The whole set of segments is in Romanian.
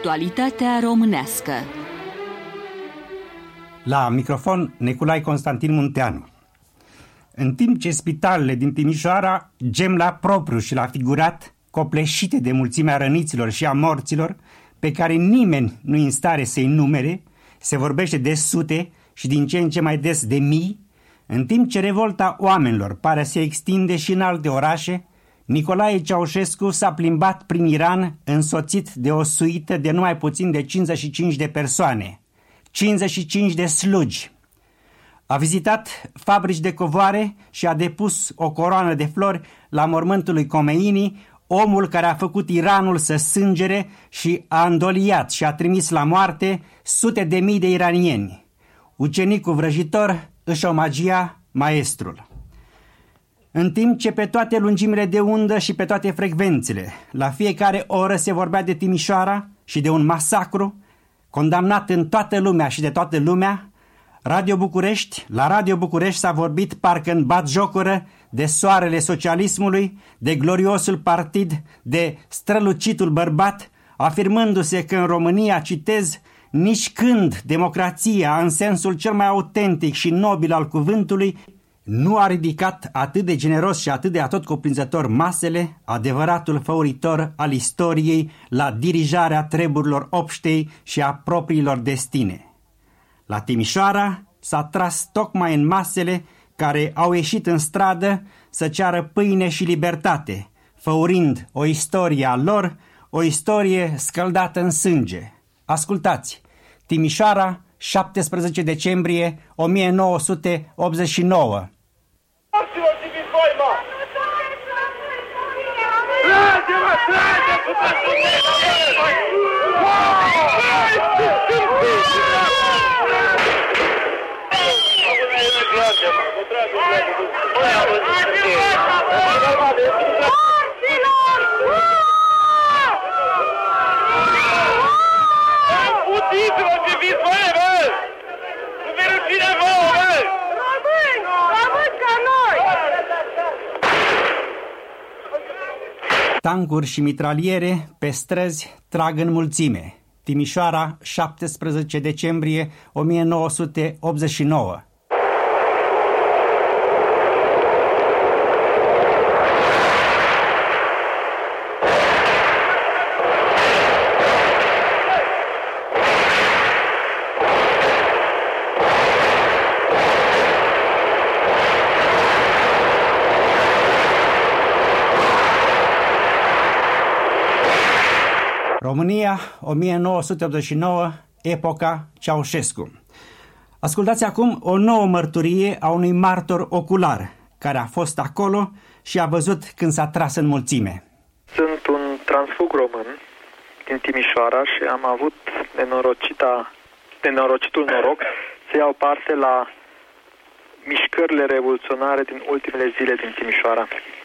Actualitatea românească. La microfon, Nicolae Constantin Munteanu. În timp ce spitalele din Timișoara gem la propriu și la figurat, copleșite de mulțimea răniților și a morților, pe care nimeni nu e în stare să-i numere, se vorbește de sute și din ce în ce mai des de mii, în timp ce revolta oamenilor pare să se extinde și în alte orașe, Nicolae Ceaușescu s-a plimbat prin Iran însoțit de o suită de numai puțin de 55 de persoane, 55 de slugi. A vizitat fabrici de covoare și a depus o coroană de flori la mormântul lui Khomeini, omul care a făcut Iranul să sângere și a îndoliat și a trimis la moarte sute de mii de iranieni. Ucenicul vrăjitor își omagia maestrul. În timp ce pe toate lungimile de undă și pe toate frecvențele, la fiecare oră se vorbea de Timișoara și de un masacru, condamnat în toată lumea și de toată lumea, la Radio București s-a vorbit parcă în batjocură de soarele socialismului, de gloriosul partid, de strălucitul bărbat, afirmându-se că în România, citez, nici când democrația, în sensul cel mai autentic și nobil al cuvântului, nu a ridicat atât de generos și atât de atotcuprinzător masele, adevăratul făuritor al istoriei, la dirijarea treburilor obștei și a propriilor destine. La Timișoara s-a tras tocmai în masele care au ieșit în stradă să ceară pâine și libertate, făurind o istorie a lor, o istorie scăldată în sânge. Ascultați! Timișoara, 17 decembrie 1989. Tancuri și mitraliere pe străzi trag în mulțime. Timișoara, 17 decembrie 1989. România, 1989, epoca Ceaușescu. Ascultați acum o nouă mărturie a unui martor ocular, care a fost acolo și a văzut când s-a tras în mulțime. Sunt un transfug român din Timișoara și am avut nenorocitul noroc să iau parte la mișcările revoluționare din ultimele zile din Timișoara.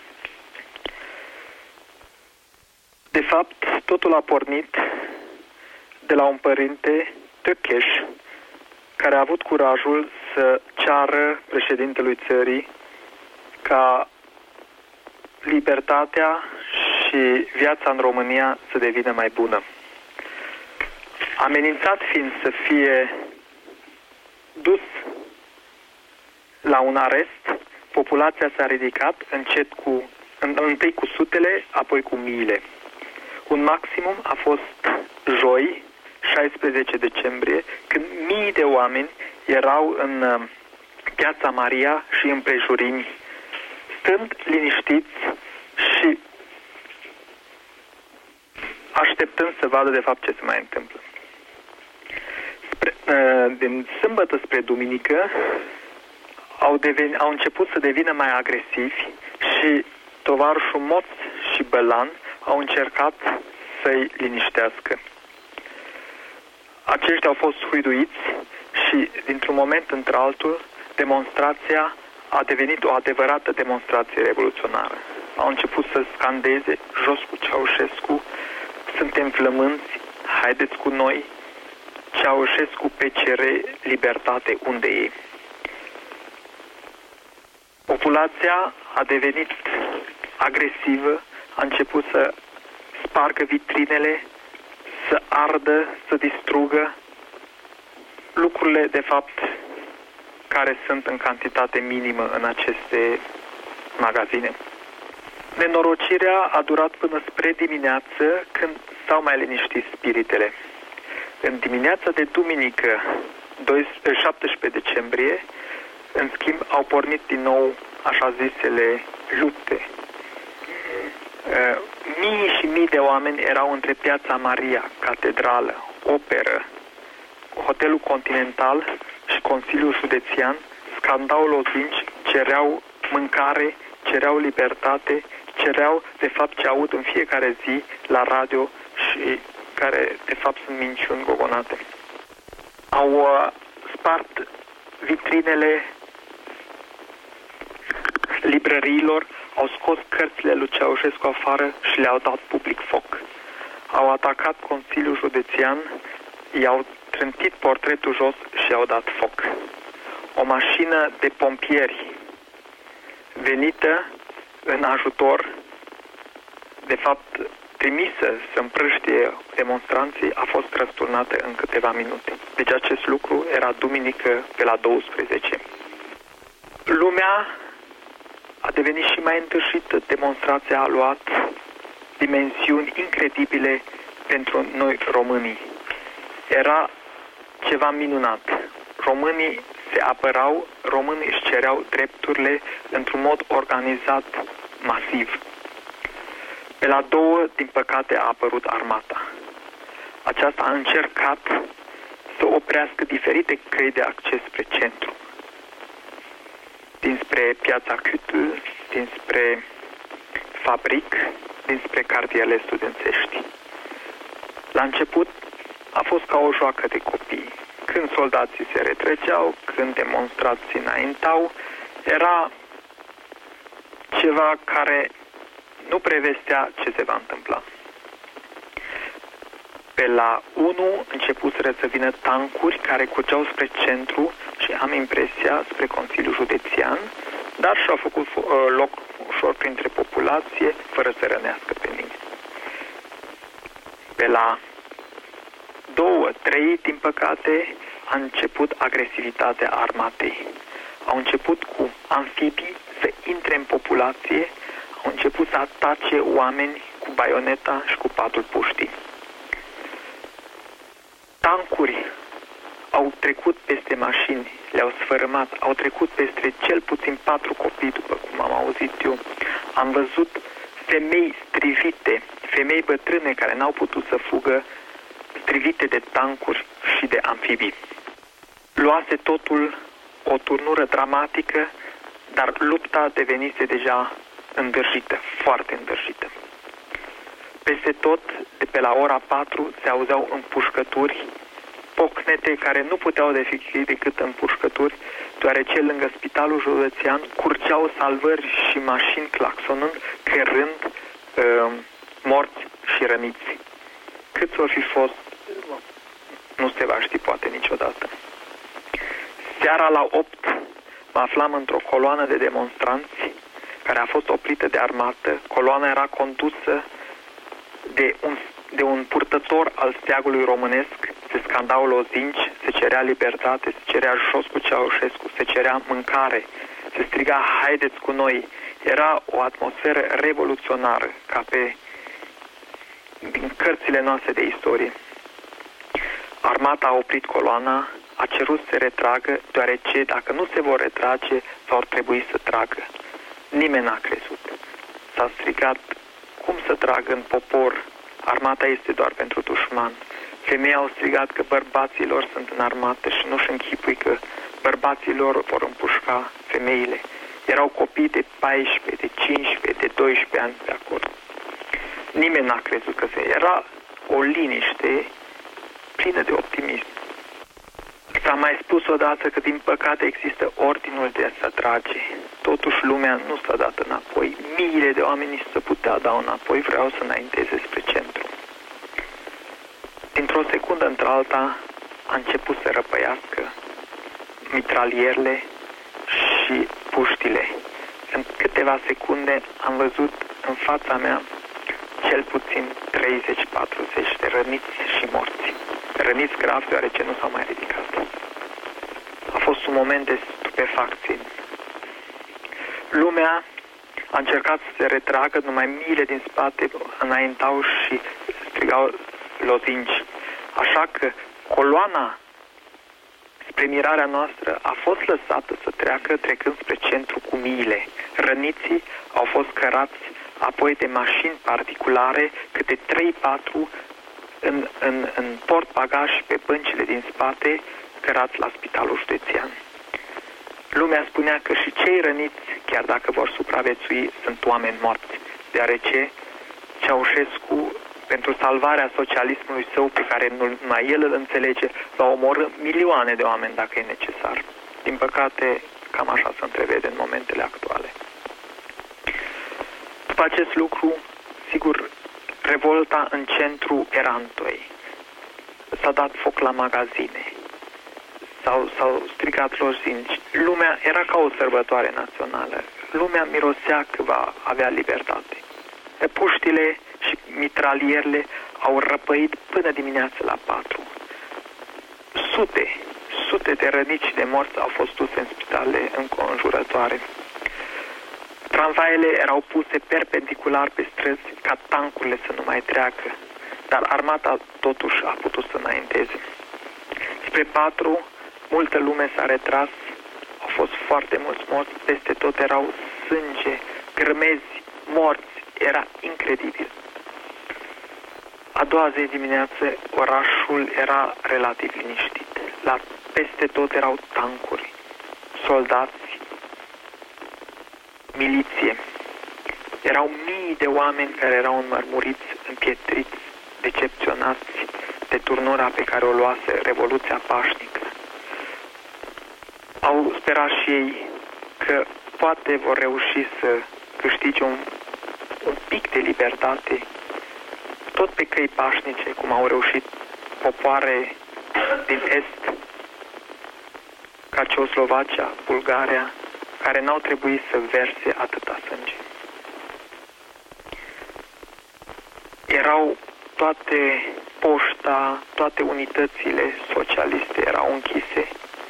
De fapt, totul a pornit de la un părinte, Tăcheș, care a avut curajul să ceară președintelui țării ca libertatea și viața în România să devină mai bună. Amenințat fiind să fie dus la un arest, populația s-a ridicat încet întâi cu sutele, apoi cu miile. Un maximum a fost joi, 16 decembrie, când mii de oameni erau în Piața Maria și împrejurimi, stând liniștiți și așteptând să vadă de fapt ce se mai întâmplă. Din sâmbătă spre duminică au început să devină mai agresivi și tovarășul Moț și Bălan au încercat să-i liniștească. Aceștia au fost huiduiți și, dintr-un moment într-altul, demonstrația a devenit o adevărată demonstrație revoluționară. Au început să scandeze, jos cu Ceaușescu, suntem flămânți, haideți cu noi, Ceaușescu PCR, libertate, unde e? Populația a devenit agresivă, a început să spargă vitrinele, să ardă, să distrugă lucrurile, de fapt, care sunt în cantitate minimă în aceste magazine. Nenorocirea a durat până spre dimineață, când s-au mai liniștit spiritele. În dimineața de duminică, 17 decembrie, în schimb, au pornit din nou așa zisele lupte. Mii și mii de oameni erau între Piața Maria, Catedrală, Operă, Hotelul Continental și Consiliul Județean, scandau lozinci, cereau mâncare, cereau libertate, cereau, de fapt, ce aud în fiecare zi la radio și care, de fapt, sunt minciuni gogonate. Au spart vitrinele librăriilor, au scos cărțile lui Ceaușescu afară și le-au dat public foc. Au atacat Consiliul Județean, i-au trântit portretul jos și i-au dat foc. O mașină de pompieri venită în ajutor, de fapt trimisă să împrăștie demonstranții, a fost răsturnată în câteva minute. Deci acest lucru era duminică pe la 12. Lumea a devenit și mai întârzită, demonstrația a luat dimensiuni incredibile pentru noi românii. Era ceva minunat. Românii se apărau, românii își cereau drepturile într-un mod organizat, masiv. Pe la 2, din păcate, a apărut armata. Aceasta a încercat să oprească diferite căi de acces spre centru. Dinspre Piața Cutl, dinspre Fabric, dinspre cartierele studențești. La început a fost ca o joacă de copii. Când soldații se retrăgeau, când demonstrații înaintau, era ceva care nu prevestea ce se va întâmpla. Pe la 1 începuseră să vină tancuri care curgeau spre centru și am impresia spre Consiliul Județean, dar și-au făcut loc ușor printre populație, fără să rănească pe nimeni. Pe la 2-3, din păcate, a început agresivitatea armatei. Au început cu amfibii să intre în populație, au început să atace oameni cu baioneta și cu patul puștii. Tancuri au trecut peste mașini, le-au sfărâmat, au trecut peste cel puțin 4 copii, după cum am auzit eu. Am văzut femei strivite, femei bătrâne care n-au putut să fugă, strivite de tancuri și de amfibii. Luase totul o turnură dramatică, dar lupta devenise deja îndârjită, foarte îndârjită. Peste tot, de pe la ora 4, se auzeau împușcături, pocnete care nu puteau fi decât împușcături, deoarece lângă Spitalul Județean curgeau salvări și mașini claxonând, cărând morți și răniți. Câți or fi fost, nu se va ști poate niciodată. Seara la 8 mă aflam într-o coloană de demonstranți care a fost oprită de armată. Coloana era condusă de un purtător al steagului românesc. Se scandau lozinci, se cerea libertate, se cerea jos cu Ceaușescu, se cerea mâncare, se striga haideți cu noi. Era o atmosferă revoluționară, ca din cărțile noastre de istorie. Armata a oprit coloana, a cerut să se retragă, deoarece dacă nu se vor retrage, vor trebui să tragă. Nimeni n-a crezut. S-a strigat, cum să tragă în popor? Armata este doar pentru dușman. Femeii au strigat că bărbaților sunt în armată și nu-și închipui că bărbaților vor împușca femeile. Erau copii de 14, de 15, de 12 ani pe acolo. Nimeni n-a crezut că era o liniște plină de optimism. S-a mai spus odată că din păcate există ordinul de a se trage. Totuși lumea nu s-a dat înapoi. Miile de oameni se putea da înapoi, vreau să înainteze spre centru. Dintr-o secundă într-alta a început să răpăiască mitralierele și puștile. În câteva secunde am văzut în fața mea cel puțin 30-40 de răniți și morți. Răniți grav deoarece nu s-au mai ridicat. A fost un moment de stupefacție. Lumea a încercat să se retragă, numai miile din spate înaintau și strigau lozinci. Așa că coloana spre mirarea noastră a fost lăsată să treacă trecând spre centru cu miile. Răniții au fost cărați apoi de mașini particulare, câte 3-4 în port-bagaj și pe băncile din spate, cărați la spitalul județean. Lumea spunea că și cei răniți, chiar dacă vor supraviețui, sunt oameni morți, deoarece Ceaușescu, pentru salvarea socialismului său, pe care numai el îl înțelege, va omorî milioane de oameni dacă e necesar. Din păcate, cam așa se întrevede în momentele actuale. După acest lucru, sigur, revolta în centru era întoi. S-a dat foc la magazine. S-au strigat lozinci. Lumea era ca o sărbătoare națională. Lumea mirosea că va avea libertate. Puștile și mitralierele au răpăit până dimineața la 4. Sute de răniți și de morți au fost duse în spitale înconjurătoare. Tramvaiele erau puse perpendicular pe străzi ca tancurile să nu mai treacă, dar armata totuși a putut să înainteze. Spre 4, multă lume s-a retras, au fost foarte mulți morți, peste tot erau sânge, grămezi, morți, era incredibil. A doua zi dimineață, orașul era relativ liniștit. Peste tot erau tancuri, soldați, miliție. Erau mii de oameni care erau înmărmuriți, împietriți, decepționați de turnura pe care o luase Revoluția Pașnică. Au sperat și ei că poate vor reuși să câștige un pic de libertate, tot pe căi pașnice, cum au reușit popoare din Est, ca Ceoslovacia, Bulgaria, care n-au trebuit să verse atâta sânge. Erau toate poșta, toate unitățile socialiste erau închise,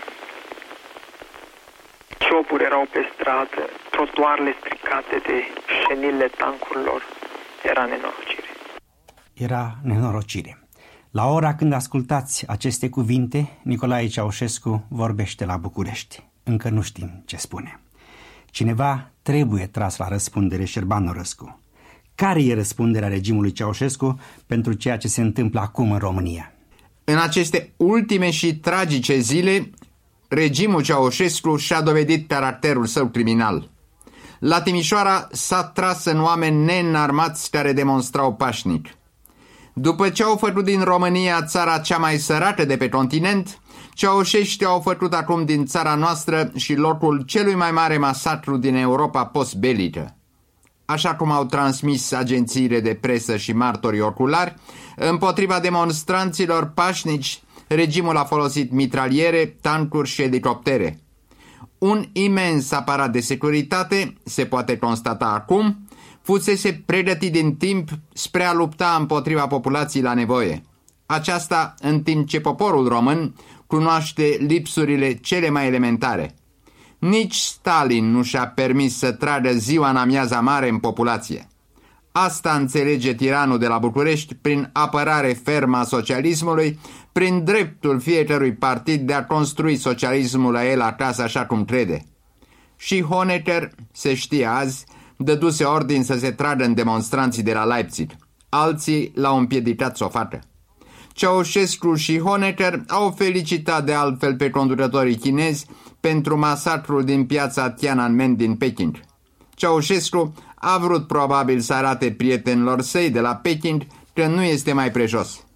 cioburi erau pe stradă, trotuarele stricate de șenile tancurilor. Era nenorocire. Era nenorocire. La ora când ascultați aceste cuvinte, Nicolae Ceaușescu vorbește la București. Încă nu știm ce spune. Cineva trebuie tras la răspundere, Șerban Orăscu. Care e răspunderea regimului Ceaușescu pentru ceea ce se întâmplă acum în România? În aceste ultime și tragice zile, regimul Ceaușescu și-a dovedit caracterul său criminal. La Timișoara s-a tras în oameni neînarmați care demonstrau pașnic. După ce au făcut din România țara cea mai săracă de pe continent, ceaușeștii au făcut acum din țara noastră și locul celui mai mare masacru din Europa post-belică. Așa cum au transmis agențiile de presă și martorii oculari, împotriva demonstranților pașnici, regimul a folosit mitraliere, tancuri și elicoptere. Un imens aparat de securitate, se poate constata acum, fusese pregătit din timp spre a lupta împotriva populației la nevoie. Aceasta în timp ce poporul român cunoaște lipsurile cele mai elementare. Nici Stalin nu și-a permis să tragă ziua în amiaza mare în populație. Asta înțelege tiranul de la București prin apărare fermă a socialismului, prin dreptul fiecărui partid de a construi socialismul la el acasă așa cum crede. Și Honecker, se știe azi, dăduse ordin să se tragă în demonstranții de la Leipzig. Alții l-au împiedicat să o facă. Ceaușescu și Honecker au felicitat de altfel pe conducătorii chinezi pentru masacrul din piața Tiananmen din Peking. Ceaușescu a vrut probabil să arate prietenilor săi de la Peking că nu este mai prejos.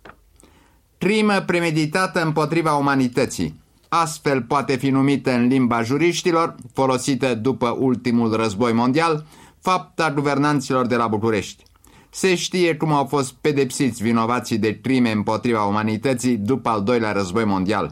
Crimă premeditată împotriva umanității. Astfel poate fi numită în limba juriștilor, folosită după ultimul război mondial, fapta guvernanților de la București. Se știe cum au fost pedepsiți vinovații de crime împotriva umanității după al doilea război mondial.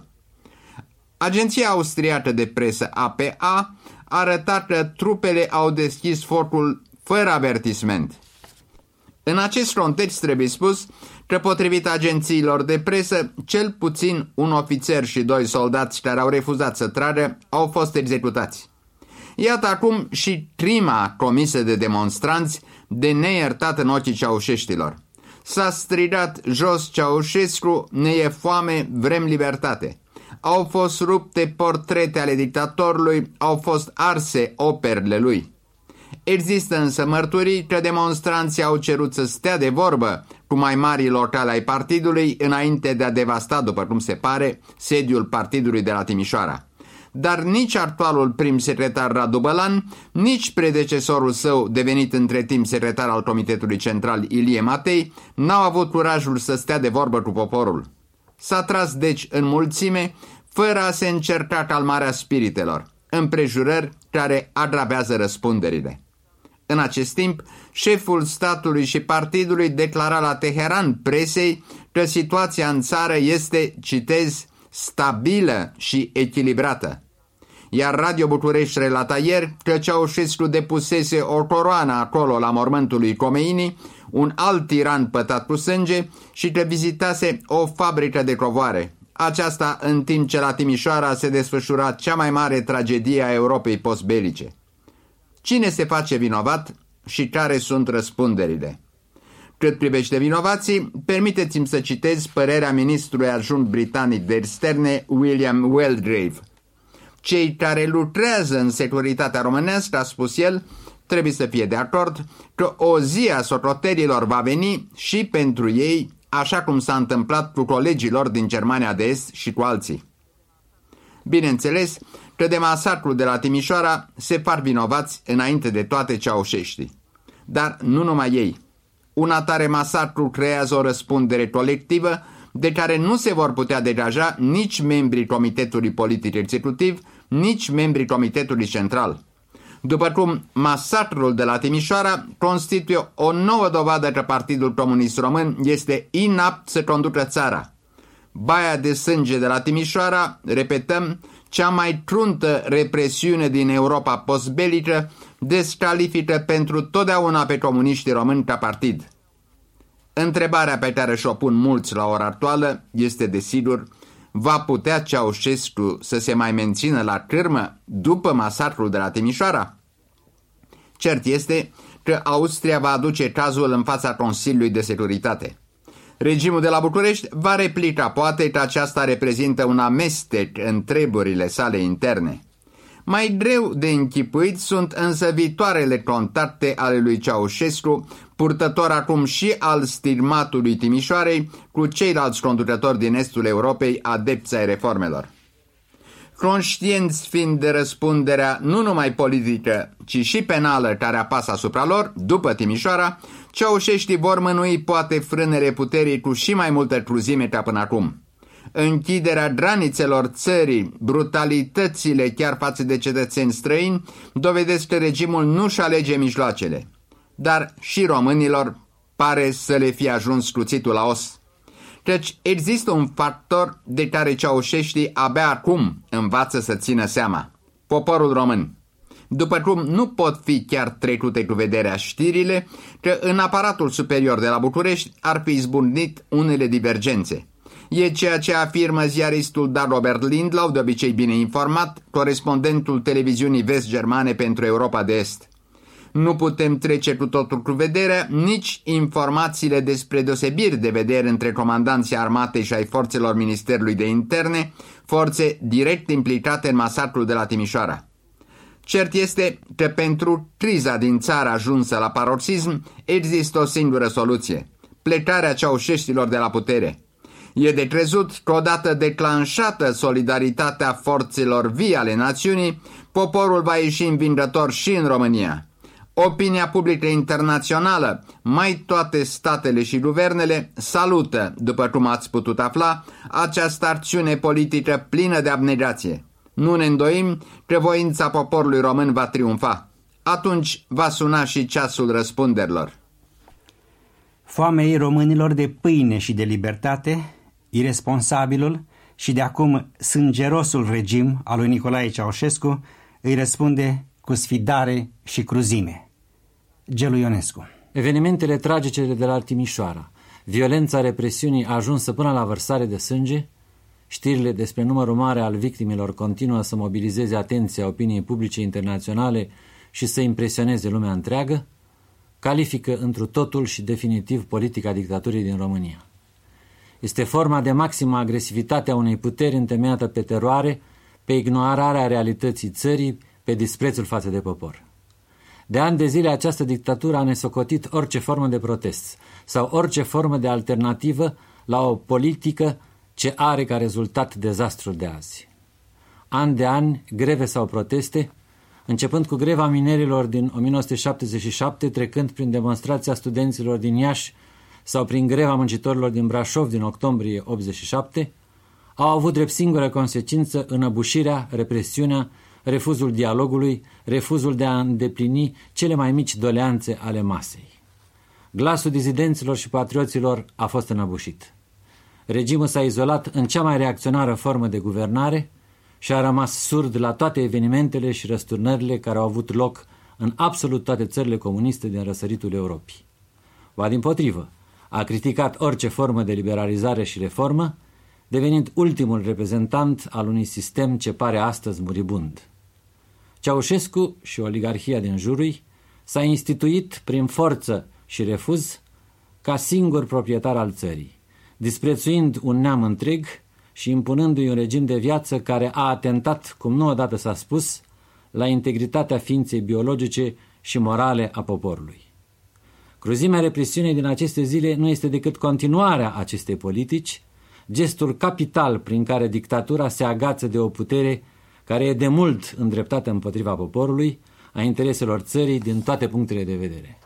Agenția austriacă de presă APA a arătat că trupele au deschis focul fără avertisment. În acest context trebuie spus că, potrivit agențiilor de presă, cel puțin un ofițer și 2 soldați care au refuzat să tragă au fost executați. Iată acum și crima comisă de demonstranți, de neiertat în ochii ceaușeștilor. S-a strigat jos Ceaușescu, ne e foame, vrem libertate. Au fost rupte portrete ale dictatorului, au fost arse operele lui. Există însă mărturii că demonstranții au cerut să stea de vorbă cu mai mari locali ai partidului înainte de a devasta, după cum se pare, sediul partidului de la Timișoara. Dar nici actualul prim secretar Radu Bălan, nici predecesorul său, devenit între timp secretar al Comitetului Central Ilie Matei, n-au avut curajul să stea de vorbă cu poporul. S-a tras deci în mulțime, fără a se încerca calmarea spiritelor, împrejurări care agravează răspunderile. În acest timp, șeful statului și partidului declara la Teheran presei că situația în țară este, citez, stabilă și echilibrată. Iar Radio București relata ieri că Ceaușescu depusese o coroană acolo la mormântul lui Khomeini, un alt tiran pătat cu sânge, și că vizitase o fabrică de covoare. Aceasta în timp ce la Timișoara se desfășura cea mai mare tragedie a Europei postbelice. Cine se face vinovat și care sunt răspunderile? Cât privește vinovații, permiteți-mi să citez părerea ministrului adjunct britanic de externe, William Waldegrave. Cei care lucrează în securitatea românească, a spus el, trebuie să fie de acord că o zi a socotelilor va veni și pentru ei, așa cum s-a întâmplat cu colegilor din Germania de Est și cu alții. Bineînțeles că de masacrul de la Timișoara se fac vinovați înainte de toate ceaușeștii. Dar nu numai ei. Un atare masacru creează o răspundere colectivă de care nu se vor putea degaja nici membrii Comitetului Politic Executiv, nici membrii Comitetului Central. După cum masacrul de la Timișoara constituie o nouă dovadă că Partidul Comunist Român este inapt să conducă țara. Baia de sânge de la Timișoara, repetăm, cea mai cruntă represiune din Europa postbelică, descalifică pentru totdeauna pe comuniștii români ca partid. Întrebarea pe care și-o pun mulți la ora actuală este, desigur, va putea Ceaușescu să se mai mențină la cârmă după masacrul de la Timișoara? Cert este că Austria va aduce cazul în fața Consiliului de Securitate. Regimul de la București va replica poate că aceasta reprezintă un amestec în treburile sale interne. Mai greu de închipuit sunt însă viitoarele contacte ale lui Ceaușescu, purtător acum și al stigmatului Timișoarei, cu ceilalți conducători din estul Europei, adepți ai reformelor. Conștienți fiind de răspunderea nu numai politică, ci și penală care apasă asupra lor, după Timișoara, ceaușeștii vor mânui poate frânele puterii cu și mai multă cruzime ca până acum. Închiderea granițelor țării, brutalitățile chiar față de cetățeni străini, dovedesc că regimul nu-și alege mijloacele. Dar și românilor pare să le fie ajuns cuțitul la os. Căci există un factor de care ceaușeștii abia acum învață să țină seama: poporul român. După cum nu pot fi chiar trecute cu vederea știrile că în aparatul superior de la București ar fi izbucnit unele divergențe. E ceea ce afirmă ziaristul Dagobert Lindlau, de obicei bine informat, corespondentul televiziunii vest-germane pentru Europa de Est. Nu putem trece cu totul cu vederea nici informațiile despre deosebiri de vedere între comandanții armatei și ai forțelor Ministerului de Interne, forțe direct implicate în masacrul de la Timișoara. Cert este că pentru criza din țară ajunsă la paroxism există o singură soluție: plecarea ceaușeștilor de la putere. E de crezut că odată declanșată solidaritatea forțelor vii ale națiunii, poporul va ieși învingător și în România. Opinia publică internațională, mai toate statele și guvernele, salută, după cum ați putut afla, această acțiune politică plină de abnegație. Nu ne îndoim că voința poporului român va triumfa. Atunci va suna și ceasul răspunderilor. Foamei românilor de pâine și de libertate, iresponsabilul și de acum sângerosul regim al lui Nicolae Ceaușescu îi răspunde cu sfidare și cruzime. Gelu Ionescu. Evenimentele tragice de la Timișoara, violența represiunii ajunsă până la vărsare de sânge, știrile despre numărul mare al victimelor continuă să mobilizeze atenția opiniei publice internaționale și să impresioneze lumea întreagă, califică întru totul și definitiv politica dictaturii din România. Este forma de maximă agresivitate a unei puteri întemeiată pe teroare, pe ignorarea realității țării, pe disprețul față de popor. De ani de zile această dictatură a nesocotit orice formă de protest sau orice formă de alternativă la o politică ce are ca rezultat dezastrul de azi. An de ani, greve sau proteste, începând cu greva minerilor din 1977, trecând prin demonstrația studenților din Iași sau prin greva muncitorilor din Brașov din octombrie 87, au avut drept singură consecință înăbușirea, represiunea, refuzul dialogului, refuzul de a îndeplini cele mai mici doleanțe ale masei. Glasul dizidenților și patrioților a fost înăbușit. Regimul s-a izolat în cea mai reacționară formă de guvernare și a rămas surd la toate evenimentele și răsturnările care au avut loc în absolut toate țările comuniste din răsăritul Europei. Ba dimpotrivă, a criticat orice formă de liberalizare și reformă, devenind ultimul reprezentant al unui sistem ce pare astăzi muribund. Ceaușescu și oligarhia din jurul s-a instituit prin forță și refuz ca singur proprietar al țării, disprețuind un neam întreg și impunându-i un regim de viață care a atentat, cum nu odată s-a spus, la integritatea ființei biologice și morale a poporului. Cruzimea represiunii din aceste zile nu este decât continuarea acestei politici, gestul capital prin care dictatura se agață de o putere care e de mult îndreptată împotriva poporului, a intereselor țării din toate punctele de vedere.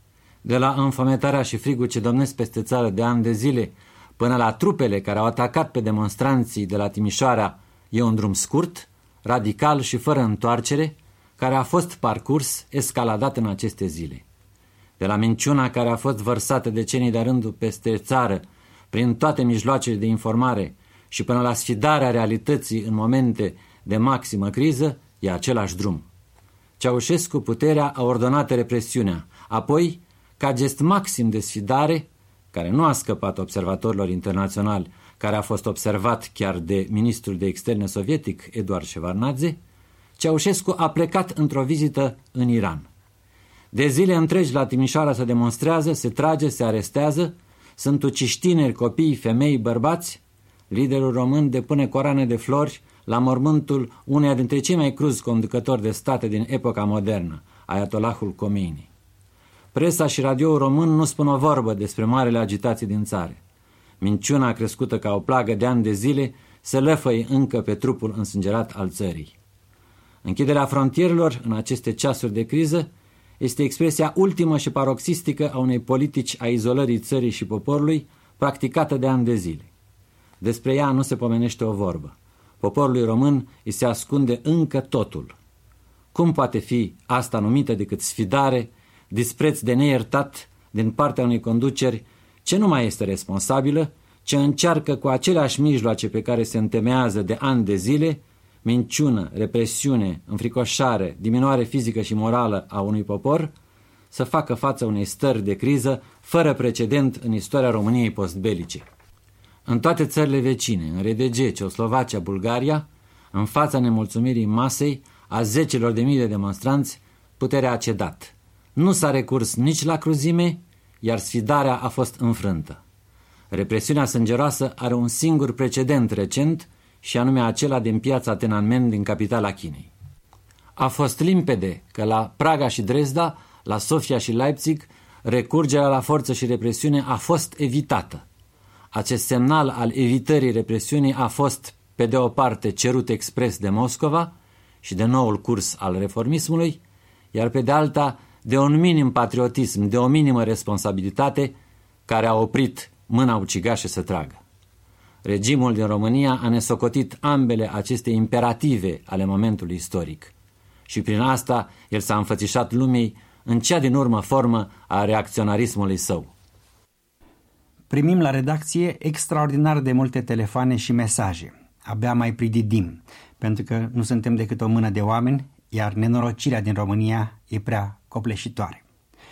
De la înfometarea și frigul ce domnesc peste țară de ani de zile, până la trupele care au atacat pe demonstranții de la Timișoara, e un drum scurt, radical și fără întoarcere, care a fost parcurs, escaladat în aceste zile. De la minciuna care a fost vărsată decenii de rândul peste țară, prin toate mijloacele de informare și până la sfidarea realității în momente de maximă criză, e același drum. Ceaușescu, puterea, a ordonat represiunea, apoi, ca gest maxim de sfidare, care nu a scăpat observatorilor internaționali, care a fost observat chiar de ministrul de externe sovietic, Eduard Shevardnadze, Ceaușescu a plecat într-o vizită în Iran. De zile întregi la Timișoara se demonstrează, se trage, se arestează, sunt uciși tineri, copii, femei, bărbați. Liderul român depune coroane de flori la mormântul uneia dintre cei mai cruzi conducători de state din epoca modernă, Ayatollahul Khomeini. Presa și radioul român nu spun o vorbă despre marele agitații din țară. Minciuna crescută ca o plagă de ani de zile se lăfăie încă pe trupul însângerat al țării. Închiderea frontierelor în aceste ceasuri de criză este expresia ultimă și paroxistică a unei politici a izolării țării și poporului practicată de ani de zile. Despre ea nu se pomenește o vorbă. Poporului român îi se ascunde încă totul. Cum poate fi asta numită decât sfidare, dispreț de neiertat din partea unei conduceri ce nu mai este responsabilă, ce încearcă cu aceleași mijloace pe care se întemeiază de ani de zile, minciună, represiune, înfricoșare, diminuare fizică și morală a unui popor, să facă față unei stări de criză fără precedent în istoria României postbelice. În toate țările vecine, în RDG, Ceoslovacia, Bulgaria, în fața nemulțumirii masei, a zecelor de mii de demonstranți, puterea a cedat. Nu s-a recurs nici la cruzime, iar sfidarea a fost înfrântă. Represiunea sângeroasă are un singur precedent recent, și anume acela din piața Tiananmen din capitala Chinei. A fost limpede că la Praga și Dresda, la Sofia și Leipzig, recurgerea la forță și represiune a fost evitată. Acest semnal al evitării represiunii a fost, pe de o parte, cerut expres de Moscova și de noul curs al reformismului, iar pe de alta, de un minim patriotism, de o minimă responsabilitate care a oprit mâna ucigașă să tragă. Regimul din România a nesocotit ambele aceste imperative ale momentului istoric și prin asta el s-a înfățișat lumii în cea din urmă formă a reacționarismului său. Primim la redacție extraordinar de multe telefoane și mesaje. Abia mai prididim, pentru că nu suntem decât o mână de oameni, iar nenorocirea din România e prea copleșitoare.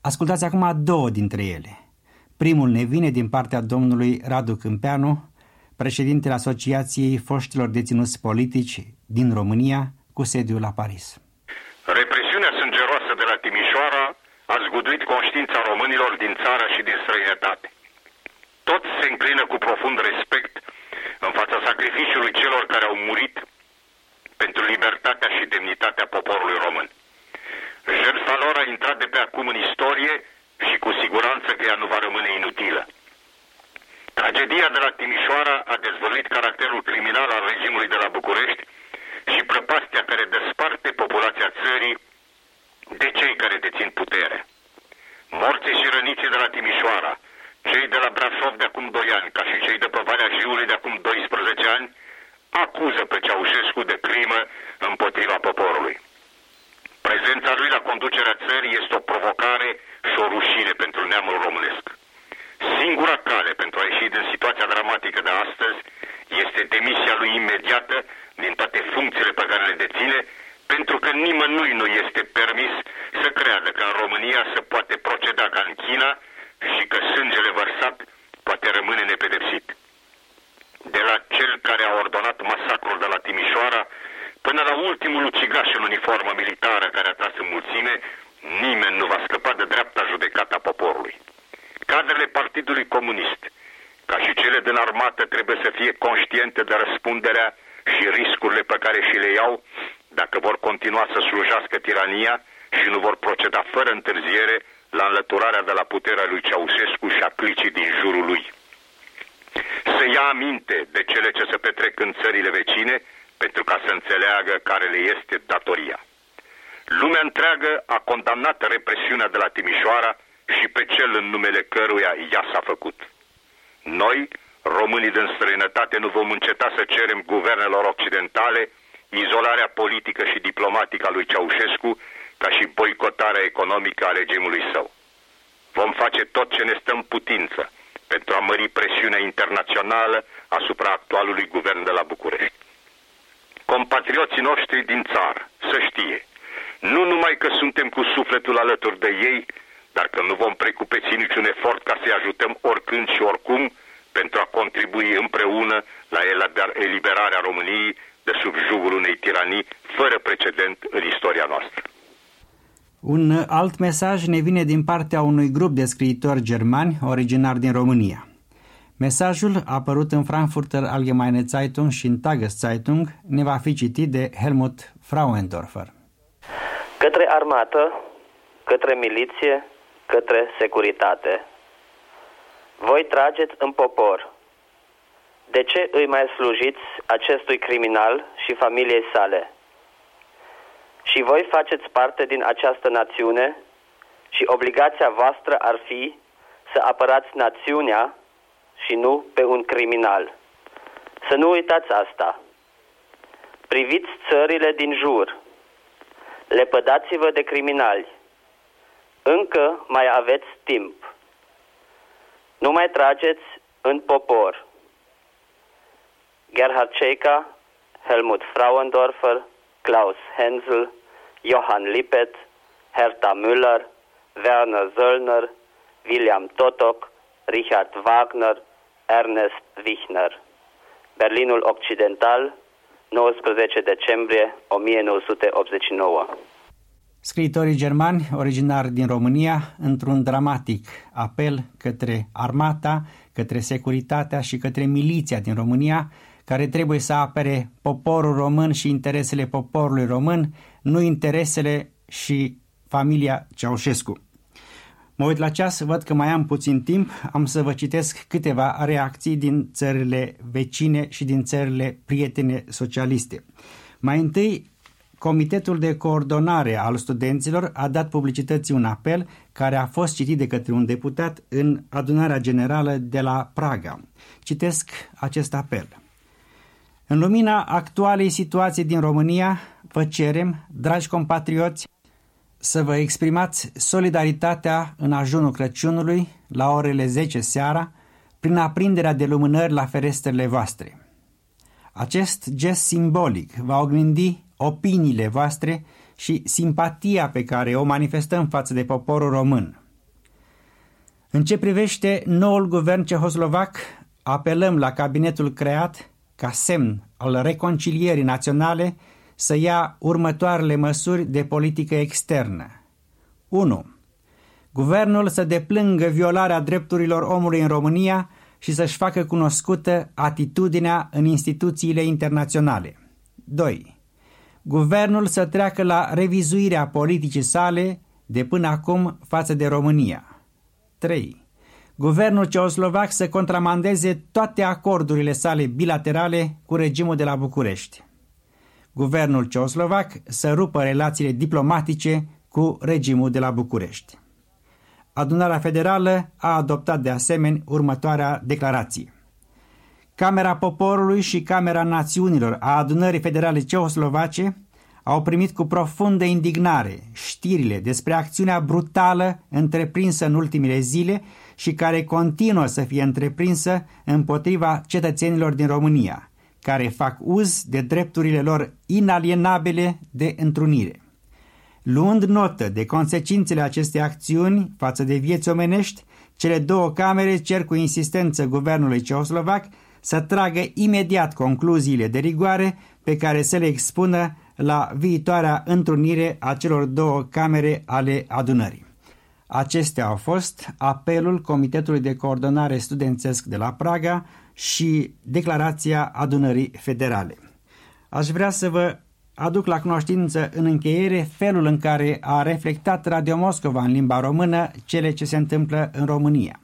Ascultați acum două dintre ele. Primul ne vine din partea domnului Radu Câmpeanu, președintele Asociației Foștilor Deținuți Politici din România, cu sediul la Paris. Represiunea sângeroasă de la Timișoara a zguduit conștiința românilor din țară și din străinătate. Toți se înclină cu profund respect în fața sacrificiului celor care au murit pentru libertatea și demnitatea poporului român. Jertfa lor a intrat de pe acum în istorie și cu siguranță că ea nu va rămâne inutilă. Tragedia de la Timișoara a dezvăluit caracterul criminal al regimului de la București și prăpastia care desparte populația țării de cei care dețin putere. Morții și răniții de la Timișoara, cei de la Brașov de acum 2 ani, ca și cei de pe Valea Jiului de acum 12 ani, acuză pe Ceaușescu de crimă împotriva poporului. Prezența lui la conducerea țării este o provocare și o rușine pentru neamul românesc. Singura cale pentru a ieși din situația dramatică de astăzi este demisia lui imediată din toate funcțiile pe care le deține, pentru că nimănui nu este permis să creadă că în România se poate proceda ca în China și că sângele vărsat poate rămâne nepedepsit. De la cel care a ordonat masacrul de la Timișoara până la ultimul ucigaș în uniformă militară care a tras în mulțime, nimeni nu va scăpa de dreapta judecată a poporului. Cadrele Partidului Comunist, ca și cele din armată, trebuie să fie conștiente de răspunderea și riscurile pe care și le iau dacă vor continua să slujească tirania și nu vor proceda fără întârziere la înlăturarea de la puterea lui Ceaușescu și a clicii din jurul lui. Să ia aminte de cele ce se petrec în țările vecine pentru ca să înțeleagă care le este datoria. Lumea întreagă a condamnat represiunea de la Timișoara și pe cel în numele căruia ea s-a făcut. Noi, românii din străinătate, nu vom înceta să cerem guvernelor occidentale izolarea politică și diplomatică a lui Ceaușescu, ca și boicotarea economică a regimului său. Vom face tot ce ne stă în putință pentru a mări presiunea internațională asupra actualului guvern de la București. Compatrioții noștri din țară, să știe, nu numai că suntem cu sufletul alături de ei, dar că nu vom precupeți niciun efort ca să-i ajutăm oricând și oricum pentru a contribui împreună la eliberarea României de sub jugul unei tiranii fără precedent în istoria noastră. Un alt mesaj ne vine din partea unui grup de scriitori germani originari din România. Mesajul, apărut în Frankfurter Allgemeine Zeitung și în Tageszeitung, ne va fi citit de Helmut Frauendorfer. Către armată, către miliție, către securitate. Voi trageți în popor. De ce îi mai slujiți acestui criminal și familiei sale? Și voi faceți parte din această națiune și obligația voastră ar fi să apărați națiunea și nu pe un criminal. Să nu uitați asta. Priviți țările din jur. Lepădați-vă de criminali. Încă mai aveți timp. Nu mai trageți în popor. Gerhard Ceika, Helmut Frauendorfer, Klaus Hensel, Johann Lippet, Hertha Müller, Werner Söllner, William Totok, Richard Wagner, Ernest Wichner. Berlinul Occidental, 19 decembrie 1989. Scriitorii germani, originari din România, într-un dramatic apel către armata, către securitatea și către miliția din România, care trebuie să apere poporul român și interesele poporului român, nu interesele și familia Ceaușescu. Mă uit la ceas, văd că mai am puțin timp, am să vă citesc câteva reacții din țările vecine și din țările prietene socialiste. Mai întâi, Comitetul de Coordonare al Studenților a dat publicității un apel care a fost citit de către un deputat în Adunarea Generală de la Praga. Citesc acest apel. În lumina actualei situații din România, vă cerem, dragi compatrioți, să vă exprimați solidaritatea în ajunul Crăciunului la orele 10 seara prin aprinderea de lumânări la ferestrele voastre. Acest gest simbolic va oglindi opiniile voastre și simpatia pe care o manifestăm față de poporul român. În ce privește noul guvern cehoslovac, apelăm la cabinetul creat ca semn al reconcilierii naționale să ia următoarele măsuri de politică externă. 1. Guvernul să deplângă violarea drepturilor omului în România și să-și facă cunoscută atitudinea în instituțiile internaționale. 2. Guvernul să treacă la revizuirea politicii sale de până acum față de România. 3. Guvernul cehoslovac să contramandeze toate acordurile sale bilaterale cu regimul de la București. Guvernul cehoslovac să rupă relațiile diplomatice cu regimul de la București. Adunarea Federală a adoptat de asemenea următoarea declarație. Camera Poporului și Camera Națiunilor a Adunării Federale Cehoslovace au primit cu profundă indignare știrile despre acțiunea brutală întreprinsă în ultimele zile și care continuă să fie întreprinsă împotriva cetățenilor din România, care fac uz de drepturile lor inalienabile de întrunire. Luând notă de consecințele acestei acțiuni față de vieți omenești, cele două camere cer cu insistență guvernului cehoslovac să tragă imediat concluziile de rigoare pe care să le expună la viitoarea întrunire a celor două camere ale adunării. Acestea au fost apelul Comitetului de Coordonare Studențesc de la Praga și declarația Adunării Federale. Aș vrea să vă aduc la cunoștință în încheiere felul în care a reflectat Radio Moscova în limba română cele ce se întâmplă în România.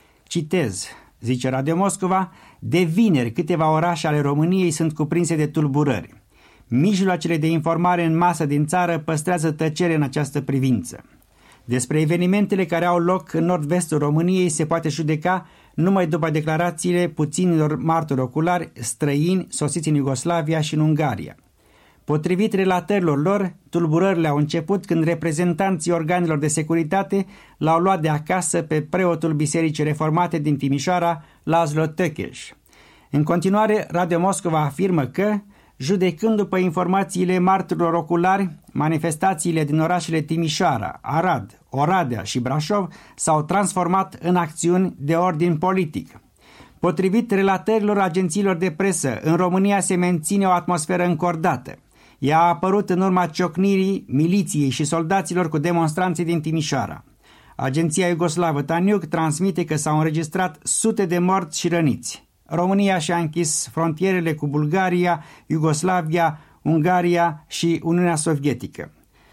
Citez, zice Radio Moscova, de vineri câteva orașe ale României sunt cuprinse de tulburări. Mijloacele de informare în masă din țară păstrează tăcere în această privință. Despre evenimentele care au loc în nord-vestul României se poate judeca numai după declarațiile puținilor martori oculari străini sosiți în Iugoslavia și în Ungaria. Potrivit relatărilor lor, tulburările au început când reprezentanții organelor de securitate l-au luat de acasă pe preotul Bisericii Reformate din Timișoara, Laszlo Tökes. În continuare, Radio Moscova afirmă că, judecând după informațiile martorilor oculari, manifestațiile din orașele Timișoara, Arad, Oradea și Brașov s-au transformat în acțiuni de ordin politic. Potrivit relatărilor agențiilor de presă, în România se menține o atmosferă încordată. Ea a apărut în urma ciocnirii miliției și soldaților cu demonstranții din Timișoara. Agenția iugoslavă Tanjug transmite că s-au înregistrat sute de morți și răniți. România și-a închis frontierele cu Bulgaria, Iugoslavia, Ungaria și Uniunea Sovietică.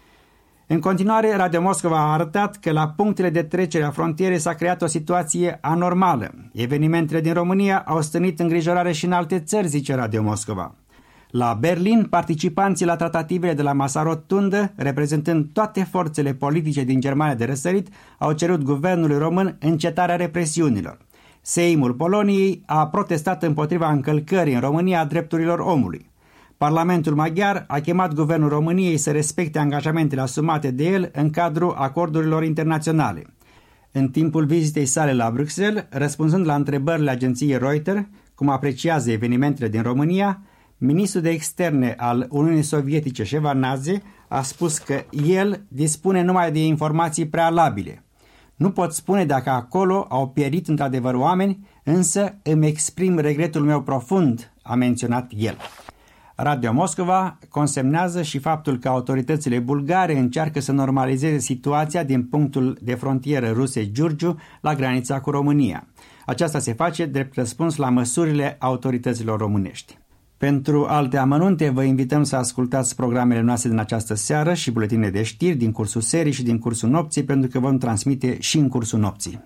În continuare, Radio Moscova a arătat că la punctele de trecere a frontierei s-a creat o situație anormală. Evenimentele din România au stârnit îngrijorare și în alte țări, zice Radio Moscova. La Berlin, participanții la tratativele de la masa rotundă, reprezentând toate forțele politice din Germania de răsărit, au cerut guvernului român încetarea represiunilor. Seimul Poloniei a protestat împotriva încălcării în România a drepturilor omului. Parlamentul maghiar a chemat guvernul României să respecte angajamentele asumate de el în cadrul acordurilor internaționale. În timpul vizitei sale la Bruxelles, răspunzând la întrebările agenției Reuters, cum apreciază evenimentele din România, ministrul de externe al Uniunii Sovietice, Shevardnadze, a spus că el dispune numai de informații prealabile. Nu pot spune dacă acolo au pierit într-adevăr oameni, însă îmi exprim regretul meu profund, a menționat el. Radio Moscova consemnează și faptul că autoritățile bulgare încearcă să normalizeze situația din punctul de frontieră Ruse-Giurgiu la granița cu România. Aceasta se face drept răspuns la măsurile autorităților românești. Pentru alte amănunte, vă invităm să ascultați programele noastre din această seară și buletinele de știri din cursul serii și din cursul nopții, pentru că vom transmite și în cursul nopții.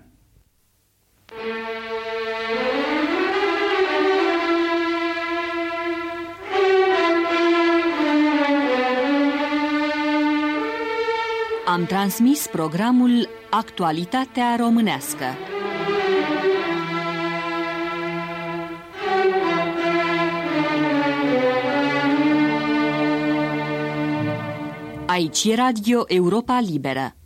Am transmis programul Actualitatea Românească. Aici e Radio Europa Liberă.